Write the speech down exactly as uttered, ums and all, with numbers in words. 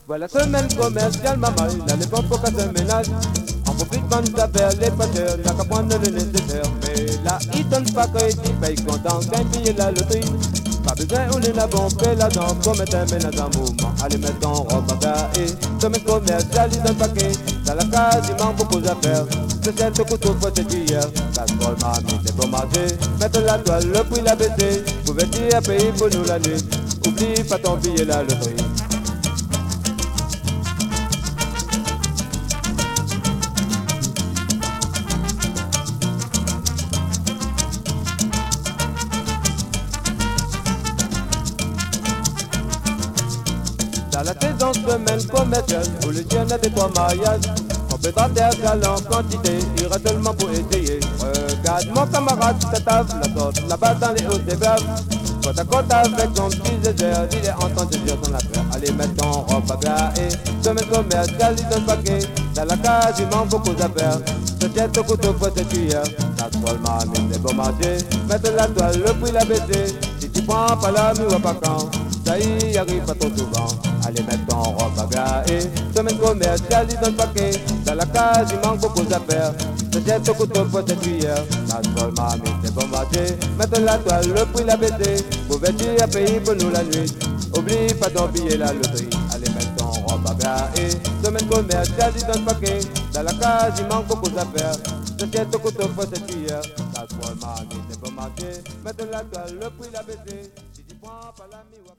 Voilà semaine commerciale, maman, il a les ventes pour qu'à se ménage. En profite vendre affaires, les passeurs, n'a qu'à prendre le nécessaire. Mais là, il donne pas que il paye content, gagne payer la loterie. Pas besoin, on est là, bon, fait la danse, pour mettre un ménage en mouvement. Allez, mettre en robe à garer. Semaine commerciale, il donne paquet. Dans la case, il manque beaucoup d'affaires. C'est celle de couteau, faut c'est hier. Casserole, mamie, c'est bon marché. Mettre la toile, le prix l'a baissé. Pouvez dire, payer pour nous la nuit. Oublie pas ton billet, la loterie. Dans la saison semaine commerciale, où le chien a des trois mariages, on peut pas faire galant en quantité, il ira seulement pour essayer. Regarde mon camarade, sa table, la sorte, là-bas dans les hauts des braves. Côte à côte avec son petit désert, il est en train de dire son affaire. Allez, mettre ton robe à garer. Semaine commerciale, il donne paquet. Dans la case, il manque beaucoup d'affaires. Se jette au couteau, faut se tuer. La toile, mamie, c'est bon marché. Mettre la toile, le prix l'a baissé. Si tu prends pas la mue, va pas quand. Ça y arrive pas trop souvent. Allez, mettre ton robe à garer. Semaine commerciale, il donne paquet. Dans la case, il manque beaucoup d'affaires. Se jette au couteau, faut se tuer. La toile, mamie, c'est bon marché. Mettre la toile, le prix l'a baissé. Pouvais-tu à payer pour nous la nuit? Oublie pas d'oublier la loterie. Allez, mettre ton robe à garer. Semaine commerciale, il donne paquet. Dans la case, il manque beaucoup d'affaires. Se jette au couteau, faut se tuer. La toile, mamie, c'est bon marché. Mettre la toile, le prix l'a baissé. Si tu prends pas la mie,